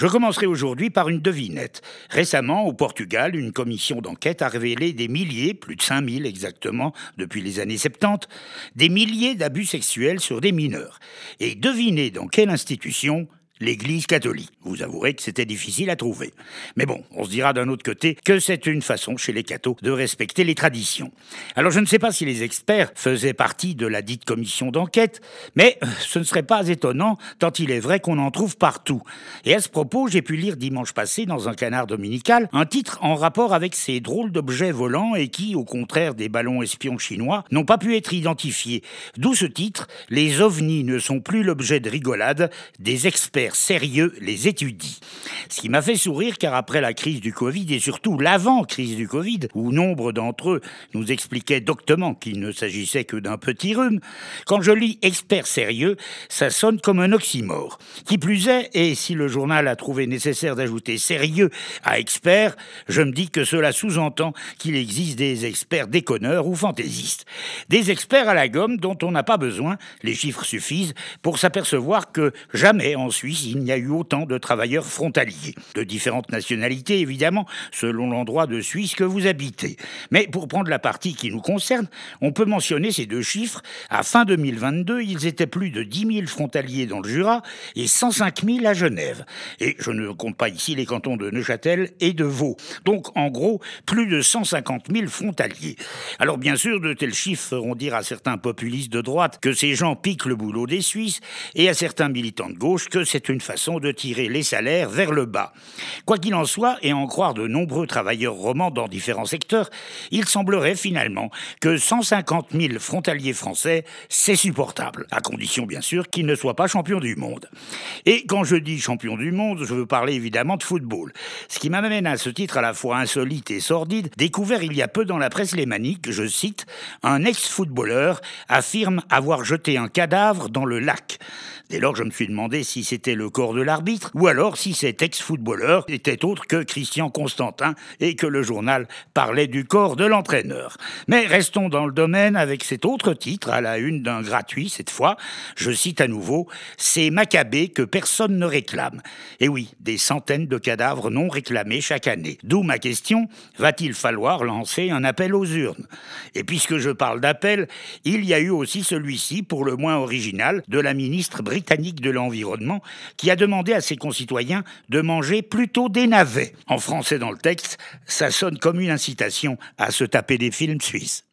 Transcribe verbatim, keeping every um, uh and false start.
Je commencerai aujourd'hui par une devinette. Récemment, au Portugal, une commission d'enquête a révélé des milliers, plus de cinq mille exactement, depuis les années soixante-dix, des milliers d'abus sexuels sur des mineurs. Et devinez dans quelle institution? L'Église catholique. Vous avouerez que c'était difficile à trouver. Mais bon, on se dira d'un autre côté que c'est une façon chez les cathos de respecter les traditions. Alors je ne sais pas si les experts faisaient partie de la dite commission d'enquête, mais ce ne serait pas étonnant tant il est vrai qu'on en trouve partout. Et à ce propos, j'ai pu lire dimanche passé dans un canard dominical un titre en rapport avec ces drôles d'objets volants et qui, au contraire des ballons espions chinois, n'ont pas pu être identifiés. D'où ce titre, les ovnis ne sont plus l'objet de rigolade, des experts sérieux les étudient. Ce qui m'a fait sourire car après la crise du Covid et surtout l'avant-crise du Covid, où nombre d'entre eux nous expliquaient doctement qu'il ne s'agissait que d'un petit rhume, quand je lis expert sérieux, ça sonne comme un oxymore. Qui plus est, et si le journal a trouvé nécessaire d'ajouter sérieux à expert, je me dis que cela sous-entend qu'il existe des experts déconneurs ou fantaisistes. Des experts à la gomme dont on n'a pas besoin, les chiffres suffisent, pour s'apercevoir que jamais en Suisse il n'y a eu autant de travailleurs frontaliers. De différentes nationalités, évidemment, selon l'endroit de Suisse que vous habitez. Mais pour prendre la partie qui nous concerne, on peut mentionner ces deux chiffres. À fin deux mille vingt-deux, ils étaient plus de dix mille frontaliers dans le Jura et cent cinq mille à Genève. Et je ne compte pas ici les cantons de Neuchâtel et de Vaud. Donc, en gros, plus de cent cinquante mille frontaliers. Alors, bien sûr, de tels chiffres feront dire à certains populistes de droite que ces gens piquent le boulot des Suisses et à certains militants de gauche que c'est une façon de tirer les salaires vers le bas. Quoi qu'il en soit, et en croire de nombreux travailleurs romans dans différents secteurs, il semblerait finalement que cent cinquante mille frontaliers français, c'est supportable, à condition bien sûr qu'ils ne soient pas champions du monde. Et quand je dis champion du monde, je veux parler évidemment de football. Ce qui m'amène à ce titre à la fois insolite et sordide, découvert il y a peu dans la presse lémanique, je cite, un ex-footballeur affirme avoir jeté un cadavre dans le lac. Dès lors, je me suis demandé si c'était le corps de l'arbitre, ou alors si cet ex-footballeur était autre que Christian Constantin et que le journal parlait du corps de l'entraîneur. Mais restons dans le domaine avec cet autre titre, à la une d'un gratuit cette fois, je cite à nouveau, « C'est Maccabée que personne ne réclame ». Et oui, des centaines de cadavres non réclamés chaque année. D'où ma question, va-t-il falloir lancer un appel aux urnes? Et puisque je parle d'appel, il y a eu aussi celui-ci, pour le moins original, de la ministre britannique de l'Environnement, qui a demandé à ses concitoyens de manger plutôt des navets. En français dans le texte, ça sonne comme une incitation à se taper des films suisses.